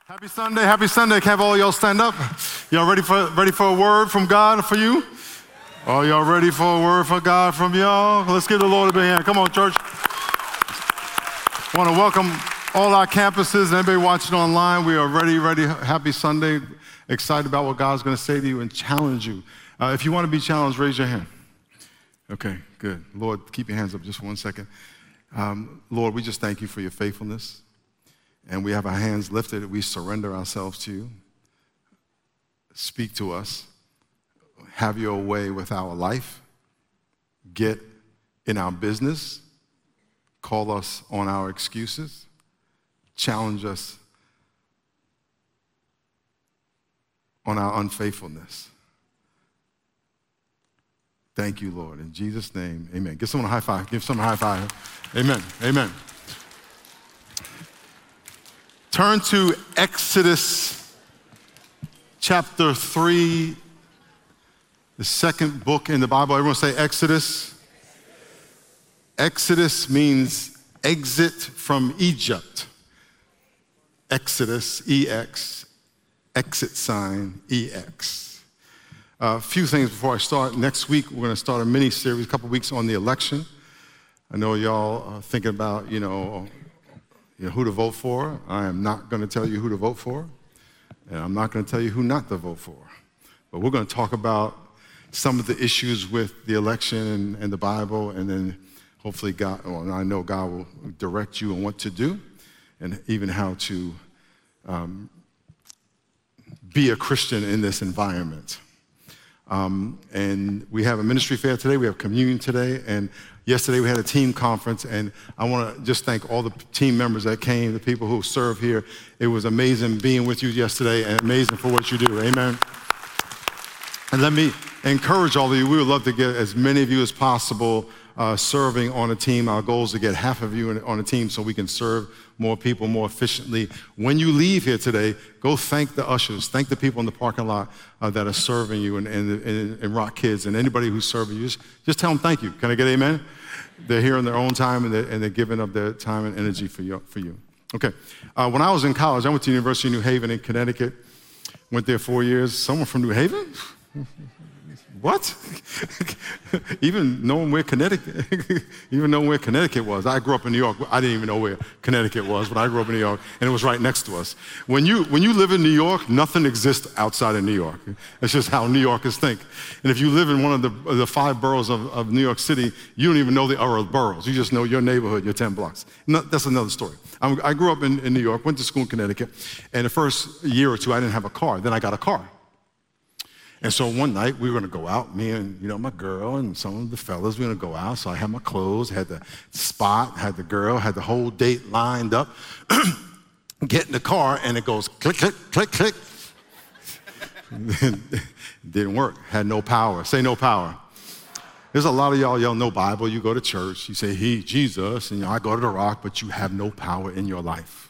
Happy Sunday, happy Sunday. Can I have all y'all stand up? Y'all ready for a word from God for you? Are y'all ready for a word from God from y'all? Let's give the Lord a big hand. Come on, church. I want to welcome all our campuses and everybody watching online. We are ready. Happy Sunday. Excited about what God's going to say to you and challenge you. If you want to be challenged, raise your hand. Okay, good. Lord, keep your hands up just for 1 second. Lord, we just thank you for your faithfulness. And we have our hands lifted. We surrender ourselves to you. Speak to us. Have your way with our life. Get in our business. Call us on our excuses. Challenge us on our unfaithfulness. Thank you, Lord. In Jesus' name, amen. Give someone a high five. Give someone a high five. Amen. Amen. Turn to Exodus chapter 3, the second book in the Bible. Everyone say Exodus. Exodus means exit from Egypt. Exodus, E-X, exit sign, E-X. A few things before I start. Next week, we're going to start a mini-series, a couple weeks on the election. I know y'all are thinking about, who to vote for. I am not going to tell you who to vote for, and I'm not going to tell you who not to vote for. But we're going to talk about some of the issues with the election and the Bible, and then hopefully God, I know God will direct you on what to do and even how to be a Christian in this environment. And we have a ministry fair today. We have communion today. And yesterday we had a team conference. And I want to just thank all the team members that came, the people who serve here. It was amazing being with you yesterday and amazing for what you do. Amen. And let me encourage all of you. We would love to get as many of you as possible serving on a team. Our goal is to get half of you on a team so we can serve more people more efficiently. When you leave here today, go thank the ushers, thank the people in the parking lot that are serving you and Rock Kids and anybody who's serving you. Just tell them thank you. Can I get amen? They're here in their own time and they're giving up their time and energy for you. Okay. When I was in college, I went to the University of New Haven in Connecticut. Went there 4 years. Someone from New Haven? What? Even knowing where Connecticut was. I grew up in New York. I didn't even know where Connecticut was, but I grew up in New York, and it was right next to us. When you live in New York, nothing exists outside of New York. It's just how New Yorkers think. And if you live in one of the 5 boroughs of New York City, you don't even know the other boroughs. You just know your neighborhood, your 10 blocks. No, that's another story. I grew up in New York, went to school in Connecticut, and the first year or two, I didn't have a car. Then I got a car. And so one night we were going to go out, me and my girl and some of the fellas, we were going to go out. So I had my clothes, had the spot, had the girl, had the whole date lined up. Get in the car and it goes click, click, click, click. Didn't work, had no power. Say no power. There's a lot of y'all know Bible, you go to church, you say he, Jesus, and I go to the Rock, but you have no power in your life.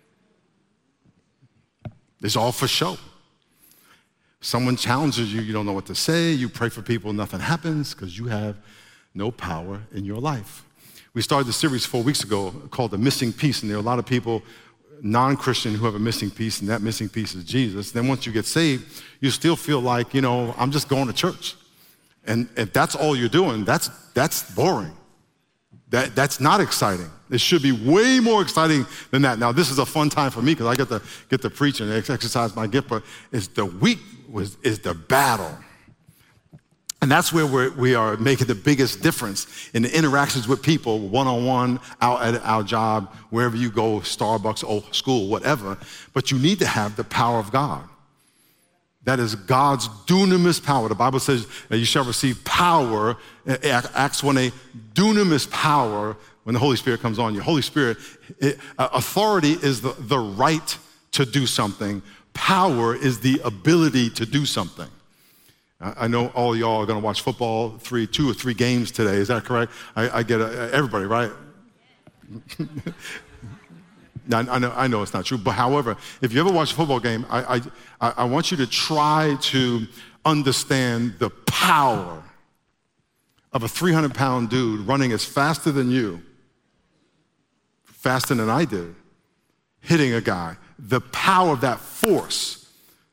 It's all for show. Someone challenges you, you don't know what to say, you pray for people, nothing happens because you have no power in your life. We started the series 4 weeks ago called The Missing Piece, and there are a lot of people, non-Christian, who have a missing piece, and that missing piece is Jesus. Then once you get saved, you still feel like, I'm just going to church. And if that's all you're doing, that's boring. That's not exciting. It should be way more exciting than that. Now, this is a fun time for me because I get to preach and exercise my gift, but it's the week is the battle. And that's where we are making the biggest difference in the interactions with people, one-on-one, out at our job, wherever you go, Starbucks, or school, whatever. But you need to have the power of God. That is God's dunamis power. The Bible says that you shall receive power, Acts 1:8, dunamis power when the Holy Spirit comes on you. Holy Spirit, authority is the right to do something. Power is the ability to do something. I know all of y'all are going to watch football, 2 or 3 games today. Is that correct? I get everybody, right? I know it's not true, but however, if you ever watch a football game, I want you to try to understand the power of a 300-pound dude running as faster than you, faster than I did, hitting a guy. the power of that force,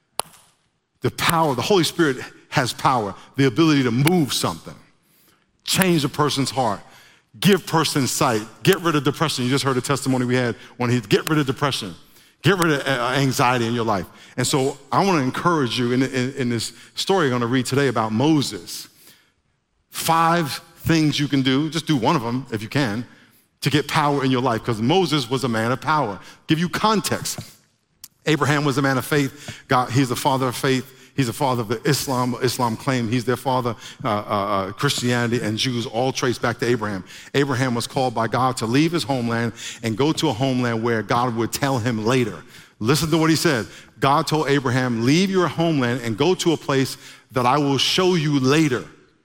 the Holy Spirit has power, the ability to move something, change a person's heart, give person sight, get rid of depression. You just heard a testimony we had when he get rid of depression, get rid of anxiety in your life. And so I want to encourage you in this story I'm going to read today about Moses. 5 things you can do, just do one of them if you can, to get power in your life, because Moses was a man of power. Give you context. Abraham was a man of faith. He's the father of faith. He's the father of the Islam. Islam claimed he's their father. Christianity and Jews all trace back to Abraham. Abraham was called by God to leave his homeland and go to a homeland where God would tell him later. Listen to what he said. God told Abraham, leave your homeland and go to a place that I will show you later.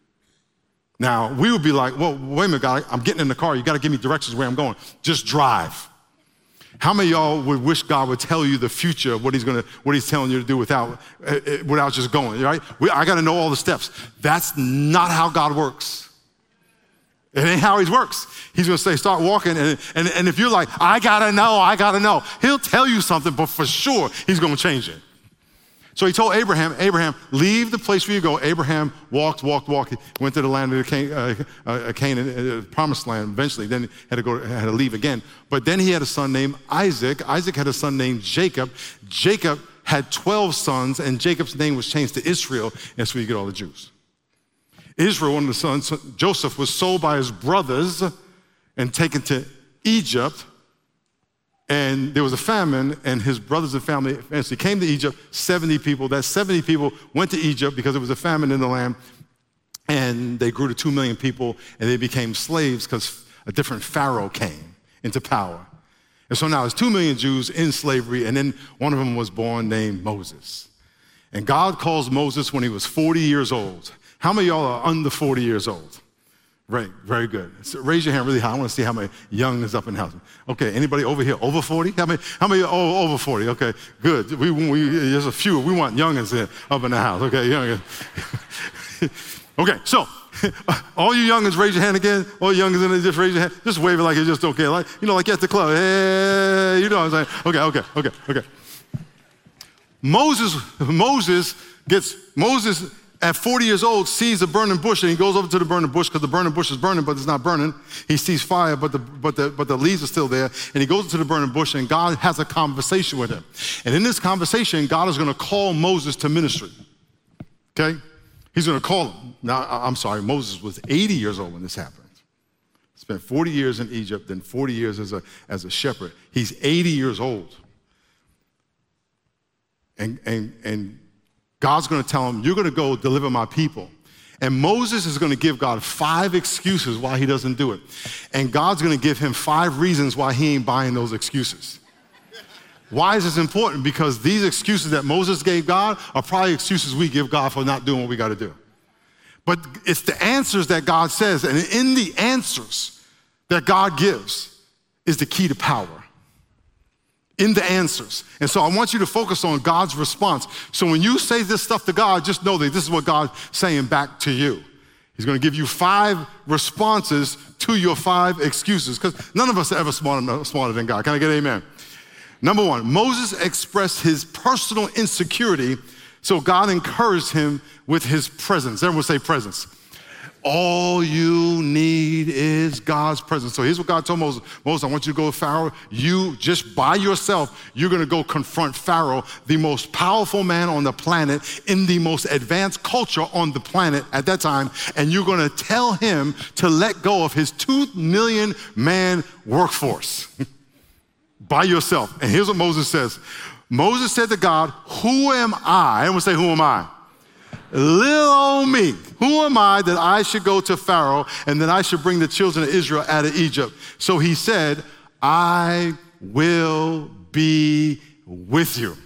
Now, we would be like, well, wait a minute, God, I'm getting in the car. You got to give me directions where I'm going. Just drive. How many of y'all would wish God would tell you the future of what he's telling you to do without just going, right? I got to know all the steps. That's not how God works. It ain't how he works. He's going to say, start walking. And if you're like, I got to know, he'll tell you something, but for sure, he's going to change it. So he told Abraham, leave the place where you go. Abraham walked, went to the land of Canaan, promised land eventually, then had to leave again. But then he had a son named Isaac. Isaac had a son named Jacob. Jacob had 12 sons, and Jacob's name was changed to Israel. That's where you get all the Jews. Israel, one of the sons, Joseph, was sold by his brothers and taken to Egypt. And there was a famine, and his brothers and family eventually came to Egypt, 70 people. That 70 people went to Egypt because there was a famine in the land, and they grew to 2 million people, and they became slaves because a different Pharaoh came into power. And so now there's 2 million Jews in slavery, and then one of them was born named Moses. And God calls Moses when he was 40 years old. How many of y'all are under 40 years old? Right, very good. So raise your hand really high. I want to see how many young is up in the house. Okay, anybody over here over 40? How many over 40? Okay, good. There's a few. We want youngins here up in the house. Okay, youngins. Okay, so all you youngins, raise your hand again. All you youngins in there, just raise your hand. Just wave it like it's just okay. Like like at the club. Hey, you know what I'm saying? Okay. Moses at 40 years old, sees a burning bush, and he goes over to the burning bush because the burning bush is burning, but it's not burning. He sees fire, but the leaves are still there. And he goes to the burning bush, and God has a conversation with him. And in this conversation, God is going to call Moses to ministry. Okay? He's going to call him. Now, I'm sorry, Moses was 80 years old when this happened. Spent 40 years in Egypt, then 40 years as a shepherd. He's 80 years old. And God's going to tell him, you're going to go deliver my people. And Moses is going to give God 5 excuses why he doesn't do it. And God's going to give him 5 reasons why he ain't buying those excuses. Why is this important? Because these excuses that Moses gave God are probably excuses we give God for not doing what we got to do. But it's the answers that God says, and in the answers that God gives is the key to power. In the answers. And so I want you to focus on God's response. So when you say this stuff to God, just know that this is what God's saying back to you. He's going to give you 5 responses to your 5 excuses, because none of us are ever smarter than God. Can I get an amen? Number 1, Moses expressed his personal insecurity, so God encouraged him with his presence. Everyone say presence. All you need is God's presence. So here's what God told Moses. Moses, I want you to go to Pharaoh. You, just by yourself, you're going to go confront Pharaoh, the most powerful man on the planet, in the most advanced culture on the planet at that time, and you're going to tell him to let go of his 2 million man workforce by yourself. And here's what Moses says. Moses said to God, who am I? Everyone say, who am I? Little old me. Who am I that I should go to Pharaoh and that I should bring the children of Israel out of Egypt? So he said, I will be with you.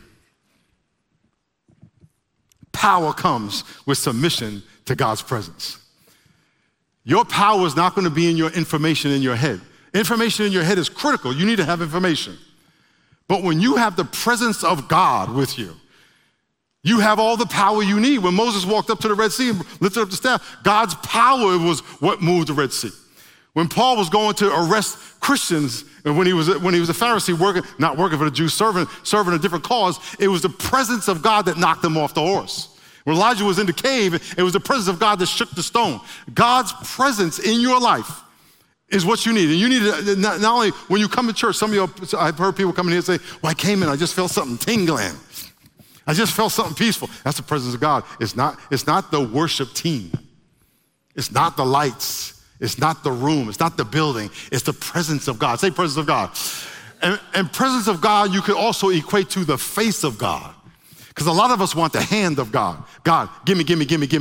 Power comes with submission to God's presence. Your power is not going to be in your information in your head. Information in your head is critical. You need to have information. But when you have the presence of God with you, you have all the power you need. When Moses walked up to the Red Sea and lifted up the staff, God's power was what moved the Red Sea. When Paul was going to arrest Christians, and when he was a Pharisee not working for the Jews, serving a different cause, it was the presence of God that knocked him off the horse. When Elijah was in the cave, it was the presence of God that shook the stone. God's presence in your life is what you need. And you need to, not only when you come to church, some of you, I've heard people come in here and say, well, I came in, I just felt something tingling. I just felt something peaceful. That's the presence of God. It's not the worship team. It's not the lights. It's not the room. It's not the building. It's the presence of God. Say presence of God. And presence of God, you could also equate to the face of God. Because a lot of us want the hand of God. God, give me.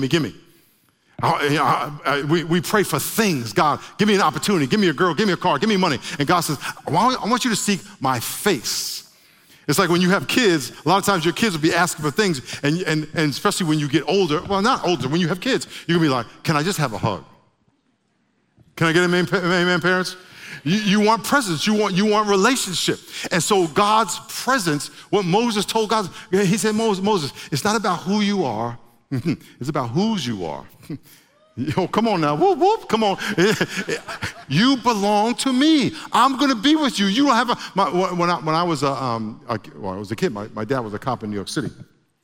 We pray for things. God, give me an opportunity. Give me a girl. Give me a car. Give me money. And God says, I want you to seek my face. It's like when you have kids, a lot of times your kids will be asking for things, and especially when you get older, well, not older, when you have kids, you're going to be like, can I just have a hug? Can I get an amen, parents? You want presence. You want relationship. And so God's presence, what Moses told God, he said, Moses, it's not about who you are. It's about whose you are. Yo, come on now. Whoop, whoop, come on. You belong to me. I'm going to be with you. You don't have when I was a kid, my dad was a cop in New York City.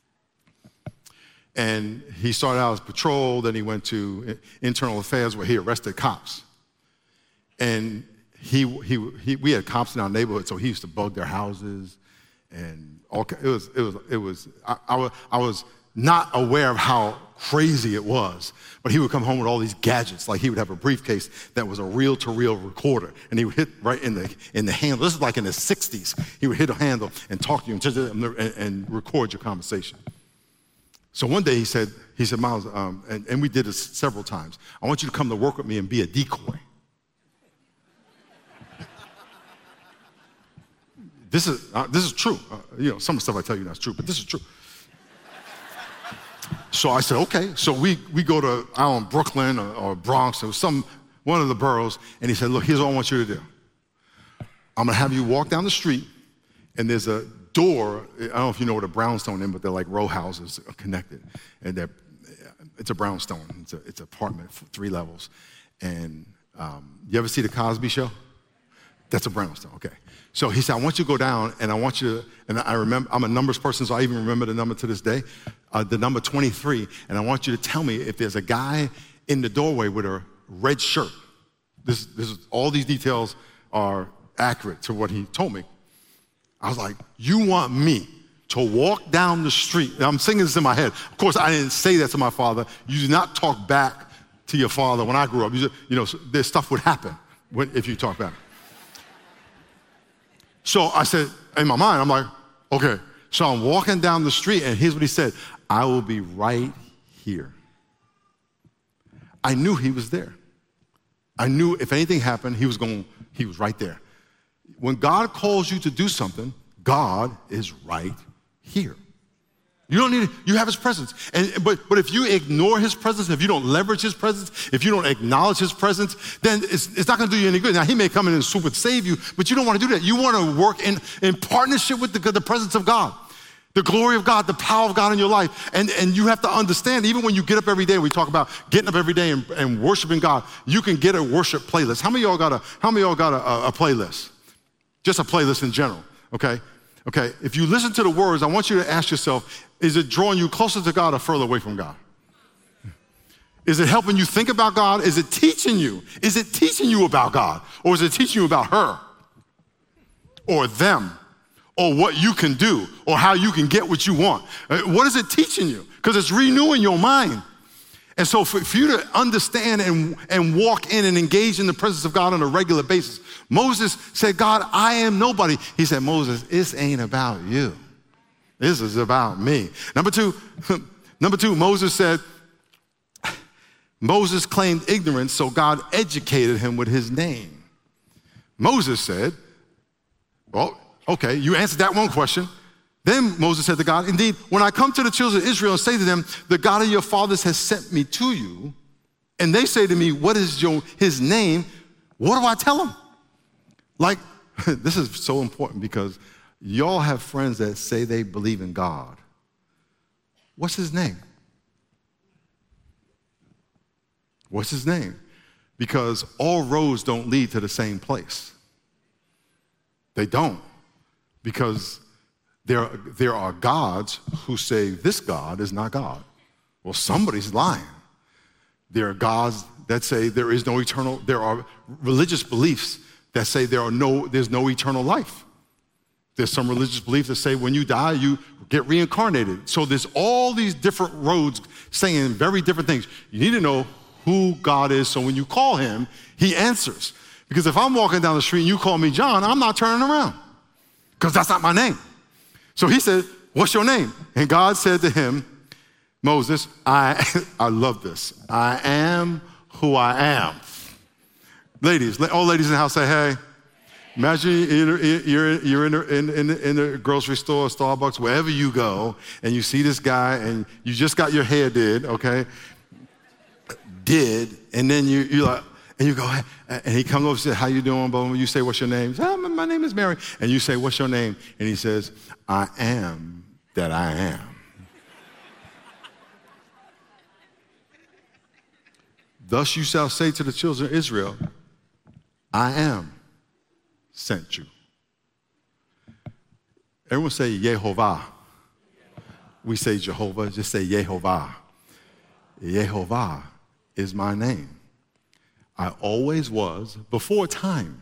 And he started out as patrol, then he went to internal affairs where he arrested cops. And we had cops in our neighborhood, so he used to bug their houses, and I was not aware of how crazy it was, but he would come home with all these gadgets. Like he would have a briefcase that was a reel-to-reel recorder, and he would hit right in the handle. This is like in the 60s. He would hit a handle and talk to you and record your conversation. So one day he said, Miles, and we did this several times. I want you to come to work with me and be a decoy. This is true. Some of the stuff I tell you that's true, but this is true. So I said, okay. So we go to Brooklyn or Bronx or one of the boroughs, and he said, look, here's what I want you to do. I'm gonna have you walk down the street, and there's a door. I don't know if you know what a brownstone is, but they're like row houses connected, and it's a brownstone. It's an apartment, 3 levels. And you ever see the Cosby Show? That's a brownstone. Okay. So he said, I want you to go down, and I want you to, and I remember, I'm a numbers person, so I even remember the number to this day, the number 23, and I want you to tell me if there's a guy in the doorway with a red shirt. This is, all these details are accurate to what he told me. I was like, you want me to walk down the street? And I'm singing this in my head. Of course, I didn't say that to my father. You do not talk back to your father when I grew up. This stuff would happen if you talk back. So I said, in my mind, I'm like, okay. So I'm walking down the street, and here's what he said. I will be right here. I knew he was there. I knew if anything happened, he was right there. When God calls you to do something, God is right here. You don't need you have his presence. But if you ignore his presence, if you don't leverage his presence, if you don't acknowledge his presence, then it's not going to do you any good. Now, he may come in and swoop and save you, but you don't want to do that. You want to work in partnership with the presence of God, the glory of God, the power of God in your life. And you have to understand, even when you get up every day, we talk about getting up every day and worshiping God, you can get a worship playlist. How many of y'all got a playlist? Just a playlist in general, okay? Okay, if you listen to the words, I want you to ask yourself, is it drawing you closer to God or further away from God? Is it helping you think about God? Is it teaching you? Is it teaching you about God? Or is it teaching you about her? Or them? Or what you can do? Or how you can get what you want? What is it teaching you? Because it's renewing your mind. And so for you to understand and walk in and engage in the presence of God on a regular basis, Moses said, God, I am nobody. He said, Moses, this ain't about you. This is about me. Number two, Moses claimed ignorance, so God educated him with his name. Moses said, well, okay, you answered that one question. Then Moses said to God, indeed, when I come to the children of Israel and say to them, the God of your fathers has sent me to you, and they say to me, what is his name? What do I tell them? Like, this is so important because y'all have friends that say they believe in God. What's his name? What's his name? because all roads don't lead to the same place. They don't, because there are gods who say this God is not God. Well, somebody's lying. There are gods that say there is no eternal, there are religious beliefs that say there's no eternal life. There's some religious beliefs that say when you die, you get reincarnated. So there's all these different roads saying very different things. You need to know who God is, so when you call him, he answers. Because if I'm walking down the street and you call me John, I'm not turning around, because that's not my name. So he said, what's your name? And God said to him, Moses, I love this. I am who I am. Ladies, all ladies in the house say, hey. Imagine you're in the grocery store, Starbucks, wherever you go, and you see this guy, and you just got your hair did, okay? And then you're like, and you go, and he comes over and says, how you doing? You say, what's your name? He says, oh, my name is Mary. And you say, what's your name? And he says, I am that I am. Thus you shall say to the children of Israel, I am sent you. Everyone say Yehovah. We say Jehovah, just say Yehovah. Yehovah is my name. I always was before time.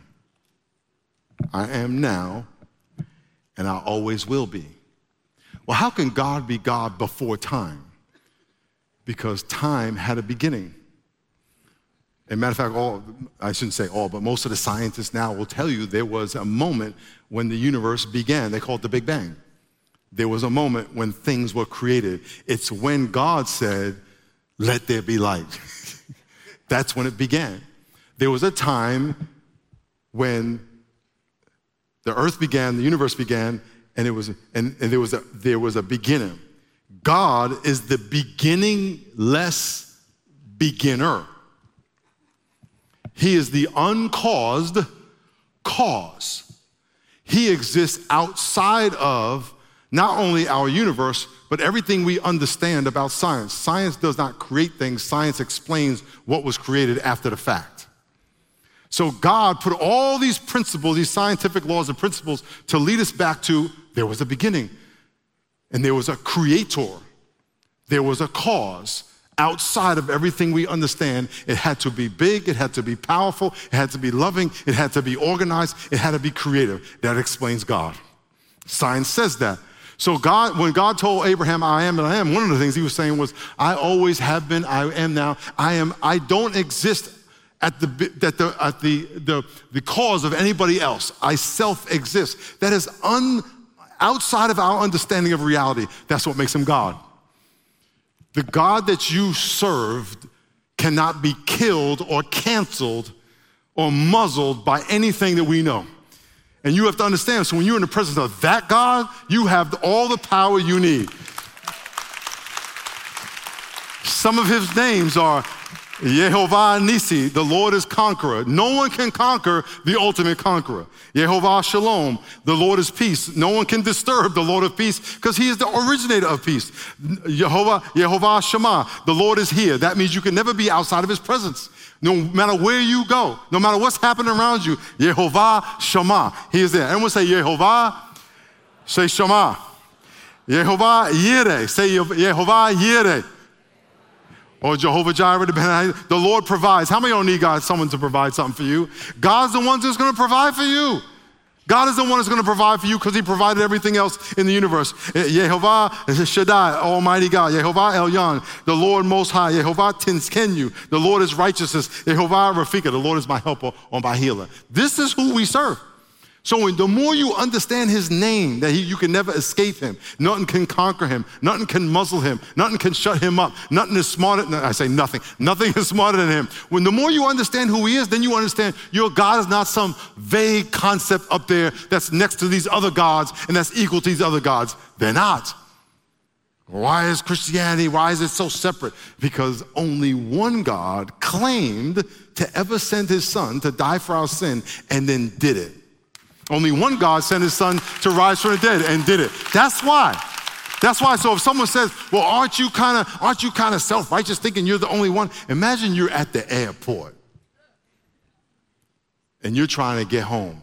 I am now, and I always will be. Well, how can God be God before time? Because time had a beginning. As a matter of fact, I shouldn't say all, but most of the scientists now will tell you there was a moment when the universe began. They call it the Big Bang. There was a moment when things were created. It's when God said, let there be light. That's when it began. There was a time when the earth began, the universe began, and there was a beginning. God is the beginningless beginner. He is the uncaused cause. He exists outside of not only our universe, but everything we understand about science. Science does not create things. Science explains what was created after the fact. So God put all these principles, these scientific laws and principles, to lead us back to there was a beginning, and there was a creator. There was a cause. Outside of everything we understand, it had to be big, it had to be powerful, it had to be loving, it had to be organized, it had to be creative. That explains God. Science says that. So God, when God told Abraham, I am and I am, one of the things he was saying was, I always have been, I am now, I don't exist at the cause of anybody else. I self-exist. That is outside of our understanding of reality. That's what makes him God. The God that you served cannot be killed or canceled or muzzled by anything that we know. And you have to understand, so when you're in the presence of that God, you have all the power you need. Some of his names are Yehovah Nisi, the Lord is conqueror. No one can conquer the ultimate conqueror. Yehovah Shalom, the Lord is peace. No one can disturb the Lord of peace because he is the originator of peace. Yehovah Shema, the Lord is here. That means you can never be outside of his presence. No matter where you go, no matter what's happening around you, Yehovah Shema, he is there. Everyone say Yehovah, say Shema. Yehovah Yireh, say Yehovah Yireh. Or Jehovah Jireh, the Lord provides. How many of y'all need God, someone to provide something for you? God's the one that's going to provide for you. God is the one that's going to provide for you because he provided everything else in the universe. Yehovah Shaddai, Almighty God. Yehovah Elyon, the Lord Most High. Yehovah Tinskenu, the Lord is righteousness. Yehovah Rafika, the Lord is my helper or my healer. This is who we serve. So the more you understand his name, that you can never escape him. Nothing can conquer him. Nothing can muzzle him. Nothing can shut him up. Nothing is smarter. I say nothing. Nothing is smarter than him. When the more you understand who he is, then you understand your God is not some vague concept up there that's next to these other gods and that's equal to these other gods. They're not. Why is Christianity, why is it so separate? Because only one God claimed to ever send his son to die for our sin and then did it. Only one God sent his son to rise from the dead and did it. That's why. That's why. So if someone says, well, aren't you kind of self-righteous thinking you're the only one? Imagine you're at the airport and you're trying to get home,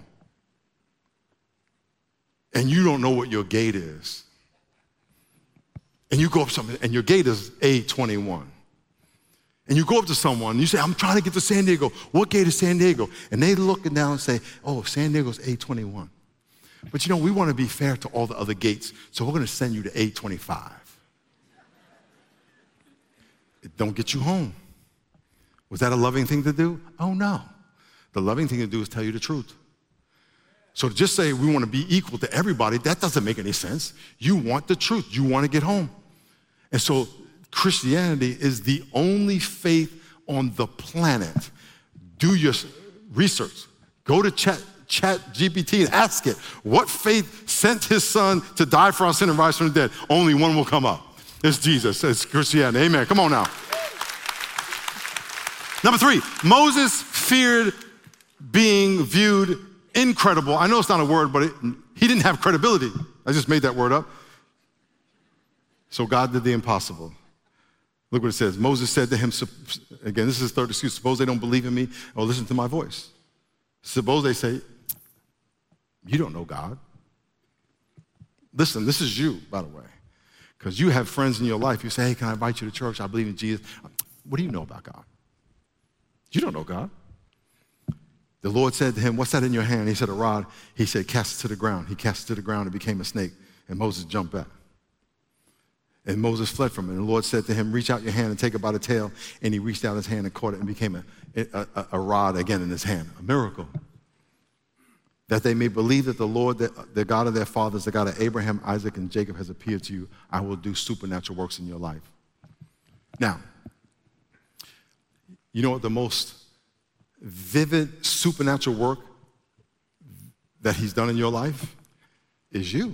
and you don't know what your gate is, and you go up to something, and your gate is A21, and you go up to someone, and you say, I'm trying to get to San Diego. What gate is San Diego? And they looking down and say, oh, San Diego's A21. But you know, we want to be fair to all the other gates, so we're going to send you to A25. It don't get you home. Was that a loving thing to do? Oh, no. The loving thing to do is tell you the truth. So to just say we want to be equal to everybody, that doesn't make any sense. You want the truth. You want to get home. And so Christianity is the only faith on the planet. Do your research. Go to Chat GPT and ask it, what faith sent his son to die for our sin and rise from the dead? Only one will come up. It's Jesus. It's Christianity. Amen. Come on now. Number 3, Moses feared being viewed incredible. I know it's not a word, but he didn't have credibility. I just made that word up. So God did the impossible. Look what it says. Moses said to him, again, this is his third excuse, suppose they don't believe in me or listen to my voice. Suppose they say, you don't know God. Listen, this is you, by the way, because you have friends in your life. You say, hey, can I invite you to church? I believe in Jesus. What do you know about God? You don't know God. The Lord said to him, what's that in your hand? He said, a rod. He said, cast it to the ground. He cast it to the ground and became a snake. And Moses jumped back. And Moses fled from it. And the Lord said to him, reach out your hand and take it by the tail. And he reached out his hand and caught it and became a rod again in his hand. A miracle. That they may believe that the Lord, the God of their fathers, the God of Abraham, Isaac, and Jacob has appeared to you. I will do supernatural works in your life. Now, you know what the most vivid supernatural work that he's done in your life is you.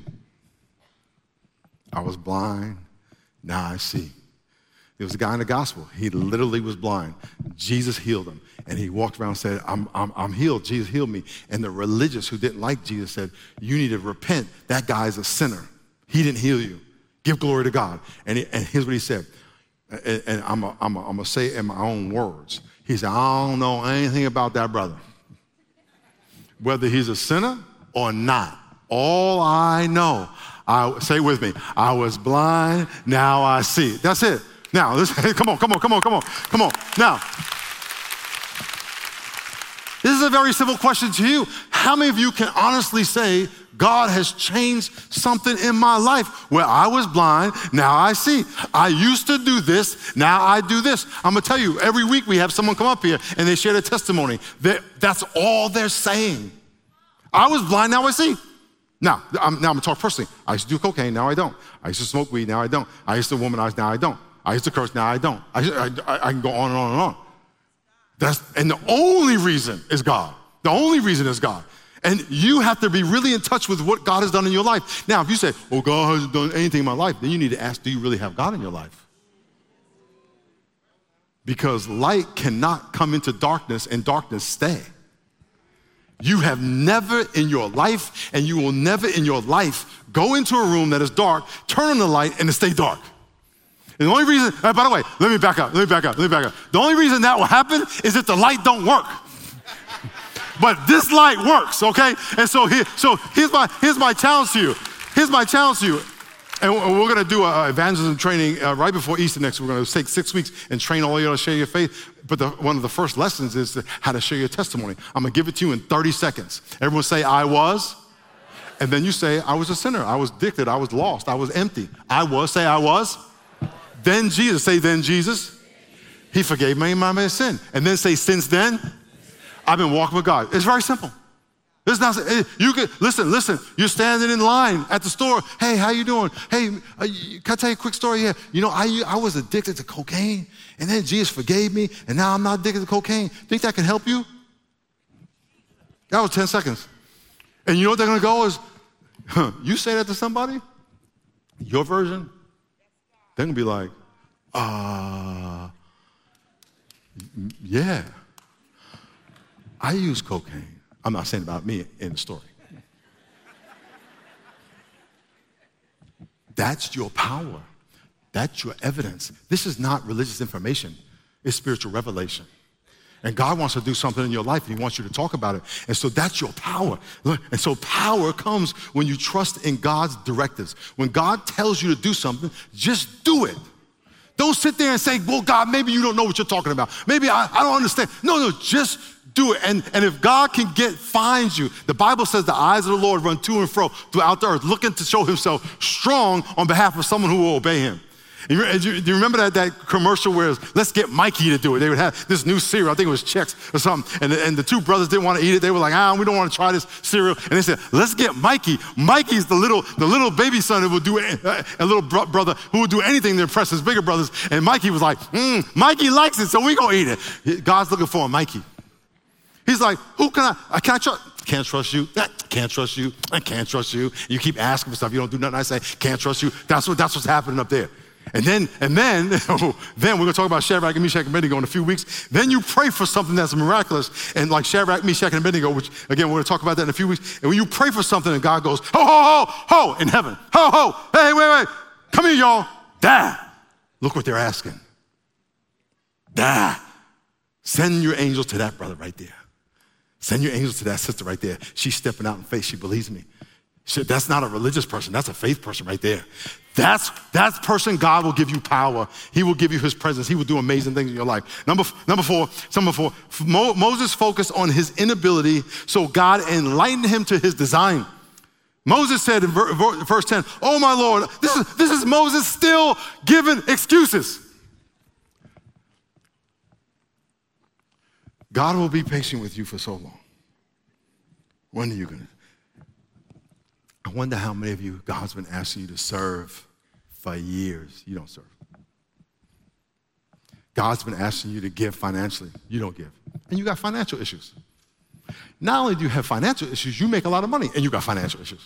I was blind, now I see. There was a guy in the gospel, he literally was blind. Jesus healed him, and he walked around and said, I'm healed, Jesus healed me. And the religious who didn't like Jesus said, you need to repent, that guy's a sinner. He didn't heal you. Give glory to God. And here's what he said, and I'm going to say it in my own words. He said, I don't know anything about that brother. Whether he's a sinner or not, all I know, say it with me, I was blind, now I see. That's it. Now, listen, come on. Now, this is a very simple question to you. How many of you can honestly say, God has changed something in my life where I was blind, now I see. I used to do this, now I do this. I'm gonna tell you, every week we have someone come up here and they share their testimony. That's all they're saying. I was blind, now I see. Now I'm gonna talk personally. I used to do cocaine, now I don't. I used to smoke weed, now I don't. I used to womanize, now I don't. I used to curse, now I don't. I can go on and on and on. And the only reason is God. The only reason is God. And you have to be really in touch with what God has done in your life. Now, if you say, well, God hasn't done anything in my life, then you need to ask, do you really have God in your life? Because light cannot come into darkness and darkness stay. You have never in your life, and you will never in your life go into a room that is dark, turn on the light, and it stay dark. And the only reason, by the way, let me back up. The only reason that will happen is if the light don't work. But this light works, okay? And so here's my challenge to you. Here's my challenge to you. And we're gonna do an evangelism training right before Easter next. We're gonna take 6 weeks and train all of you to share your faith. But one of the first lessons is how to share your testimony. I'm gonna give it to you in 30 seconds. Everyone say, I was. And then you say, I was a sinner. I was addicted. I was lost. I was empty. Say, I was. Then Jesus. Say, then Jesus. He forgave me my sin. And then say, since then, I've been walking with God. It's very simple. It's not, you could, listen, you're standing in line at the store. Hey, how you doing? Hey, can I tell you a quick story here? You know, I was addicted to cocaine, and then Jesus forgave me, and now I'm not addicted to cocaine. Think that can help you? That was 10 seconds. And you know what they're gonna go is, you say that to somebody, your version, they're gonna be like, yeah. I use cocaine. I'm not saying about me in the story. That's your power. That's your evidence. This is not religious information. It's spiritual revelation. And God wants to do something in your life, and he wants you to talk about it. And so that's your power. And so power comes when you trust in God's directives. When God tells you to do something, just do it. Don't sit there and say, well, God, maybe you don't know what you're talking about. Maybe I don't understand. No, just do it. And if God can find you, the Bible says the eyes of the Lord run to and fro throughout the earth, looking to show himself strong on behalf of someone who will obey him. Do you remember that commercial where it was, let's get Mikey to do it? They would have this new cereal, I think it was Chex or something, and the two brothers didn't want to eat it. They were like, we don't want to try this cereal. And they said, let's get Mikey. Mikey's the little baby son who will do, a little brother who will do anything to impress his bigger brothers. And Mikey was like, Mikey likes it, so we gonna eat it. God's looking for a Mikey. He's like, who can I trust? Can't trust you. Can't trust you. I can't trust you. You keep asking for stuff. You don't do nothing. I say, can't trust you. That's what's happening up there. And then we're going to talk about Shadrach and Meshach and Abednego in a few weeks. Then you pray for something that's miraculous. And like Shadrach, Meshach, and Abednego, which again, we're going to talk about that in a few weeks. And when you pray for something and God goes, ho, ho, ho, ho, in heaven. Ho, ho, hey, wait. Come here, y'all. Da. Look what they're asking. Da. Send your angels to that brother right there. Send your angels to that sister right there. She's stepping out in faith. She believes me. That's not a religious person. That's a faith person right there. That's person, God will give you power. He will give you his presence. He will do amazing things in your life. Number four, Moses focused on his inability, so God enlightened him to his design. Moses said in verse 10, oh my Lord, this is Moses still giving excuses. God will be patient with you for so long. When are you going to? I wonder how many of you, God's been asking you to serve for years. You don't serve. God's been asking you to give financially. You don't give. And you got financial issues. Not only do you have financial issues, you make a lot of money and you got financial issues.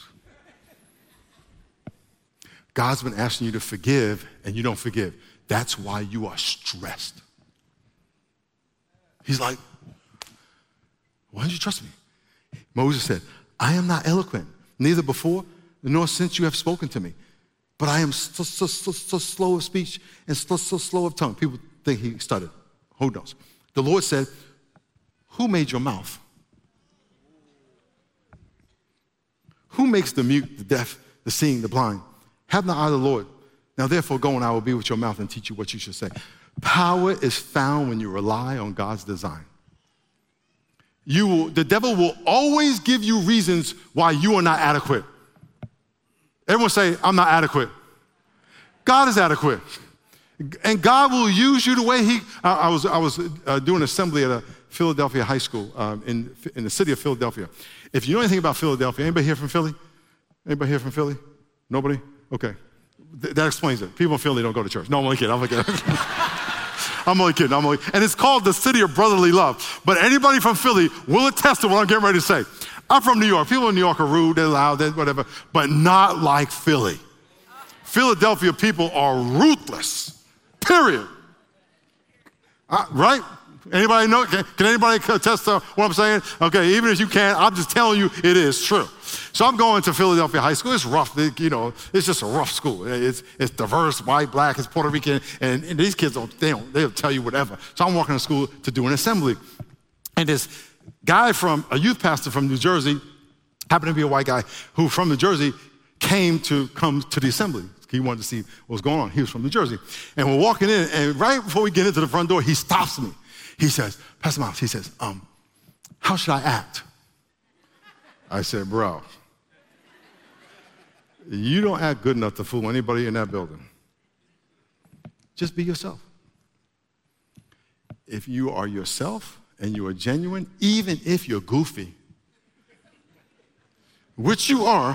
God's been asking you to forgive and you don't forgive. That's why you are stressed. He's like, why don't you trust me? Moses said, I am not eloquent. Neither before nor since you have spoken to me. But I am so slow of speech and so slow of tongue. People think he stuttered. Who knows? The Lord said, who made your mouth? Who makes the mute, the deaf, the seeing, the blind? Have not I the Lord? Now therefore go and I will be with your mouth and teach you what you should say. Power is found when you rely on God's design. The devil will always give you reasons why you are not adequate. Everyone say, I'm not adequate. God is adequate. And God will use you the way I was doing assembly at a Philadelphia high school in the city of Philadelphia. If you know anything about Philadelphia, anybody here from Philly? Anybody here from Philly? Nobody? Okay. That explains it. People in Philly don't go to church. No, I'm only kidding. I'm only kidding. And it's called the city of brotherly love. But anybody from Philly will attest to what I'm getting ready to say. I'm from New York. People in New York are rude, they're loud, they're whatever, but not like Philly. Philadelphia people are ruthless, period. Right? Anybody know? Can anybody attest to what I'm saying? Okay, even if you can't, I'm just telling you it is true. So I'm going to Philadelphia High School. It's rough, it's just a rough school. It's diverse, white, black, it's Puerto Rican, and these kids they'll tell you whatever. So I'm walking to school to do an assembly. And this guy a youth pastor from New Jersey, happened to be a white guy who from New Jersey come to the assembly. He wanted to see what was going on. He was from New Jersey. And we're walking in, and right before we get into the front door, he stops me. He says, Pastor Miles, he says, how should I act? I said, bro, you don't act good enough to fool anybody in that building. Just be yourself. If you are yourself and you are genuine, even if you're goofy, which you are,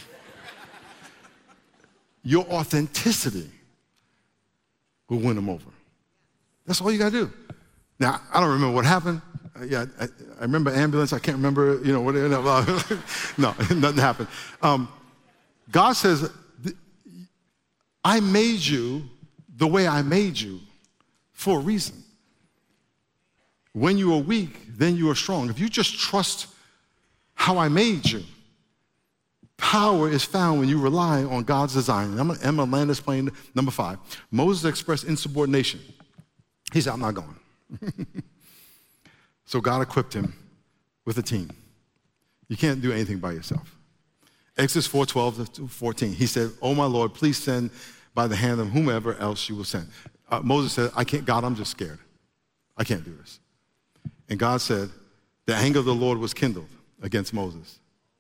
your authenticity will win them over. That's all you got to do. Now, I don't remember what happened. I remember ambulance. I can't remember, no, nothing happened. God says, I made you the way I made you for a reason. When you are weak, then you are strong. If you just trust how I made you, power is found when you rely on God's design. I'm going to land this plane. Number 5, Moses expressed insubordination. He said, I'm not going. So God equipped him with a team. You can't do anything by yourself. Exodus 4:12-14, he said, "Oh, my Lord, please send by the hand of whomever else you will send." Moses said, "I can't, God, I'm just scared. I can't do this." And God said, the anger of the Lord was kindled against Moses.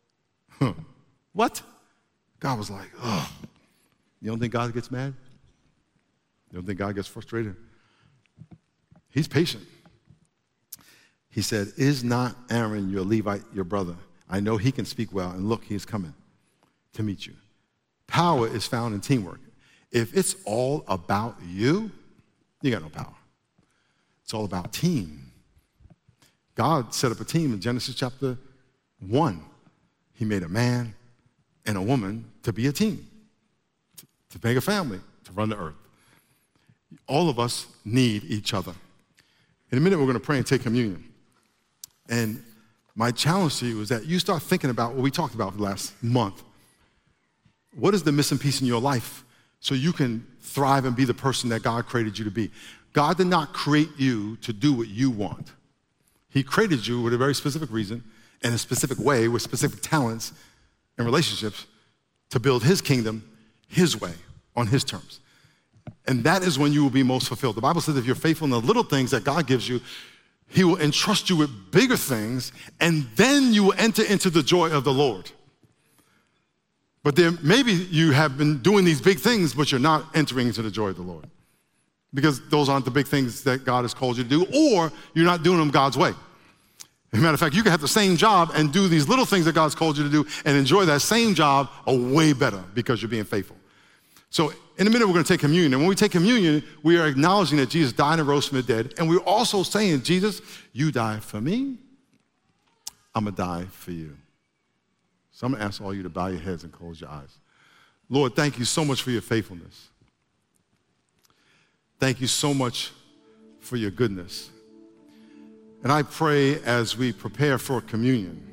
What? God was like, oh, you don't think God gets mad? You don't think God gets frustrated? He's patient. He said, "Is not Aaron your Levite, your brother? I know he can speak well, and look, he's coming to meet you." Power is found in teamwork. If it's all about you, you got no power. It's all about team. God set up a team in Genesis chapter 1. He made a man and a woman to be a team, to make a family, to run the earth. All of us need each other. In a minute, we're going to pray and take communion. And my challenge to you is that you start thinking about what we talked about for the last month. What is the missing piece in your life so you can thrive and be the person that God created you to be? God did not create you to do what you want. He created you with a very specific reason, in a specific way, with specific talents and relationships to build his kingdom his way, on his terms. And that is when you will be most fulfilled. The Bible says if you're faithful in the little things that God gives you, he will entrust you with bigger things, and then you will enter into the joy of the Lord. But then maybe you have been doing these big things, but you're not entering into the joy of the Lord, because those aren't the big things that God has called you to do, or you're not doing them God's way. As a matter of fact, you can have the same job and do these little things that God's called you to do and enjoy that same job way better because you're being faithful. So in a minute, we're going to take communion. And when we take communion, we are acknowledging that Jesus died and rose from the dead. And we're also saying, Jesus, you died for me. I'm going to die for you. So I'm going to ask all you to bow your heads and close your eyes. Lord, thank you so much for your faithfulness. Thank you so much for your goodness. And I pray as we prepare for communion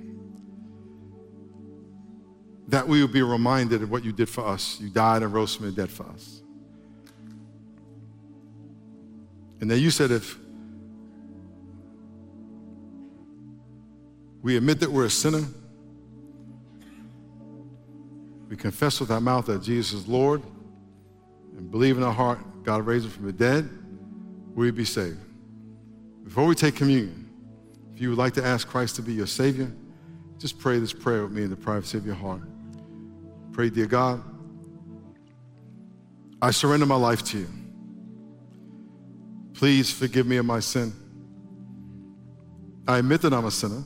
that we will be reminded of what you did for us. You died and rose from the dead for us. And then you said if we admit that we're a sinner, we confess with our mouth that Jesus is Lord, and believe in our heart God raised him from the dead, we'll be saved. Before we take communion, if you would like to ask Christ to be your Savior, just pray this prayer with me in the privacy of your heart. Pray, dear God, I surrender my life to you. Please forgive me of my sin. I admit that I'm a sinner.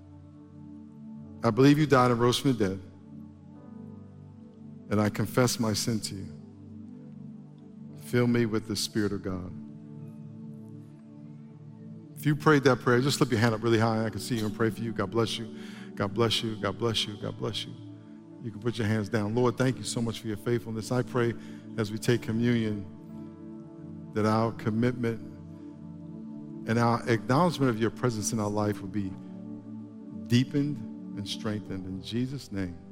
I believe you died and rose from the dead. And I confess my sin to you. Fill me with the Spirit of God. If you prayed that prayer, just slip your hand up really high. I can see you and pray for you. God bless you. God bless you. God bless you. God bless you. You can put your hands down. Lord, thank you so much for your faithfulness. I pray as we take communion that our commitment and our acknowledgement of your presence in our life will be deepened and strengthened. In Jesus' name.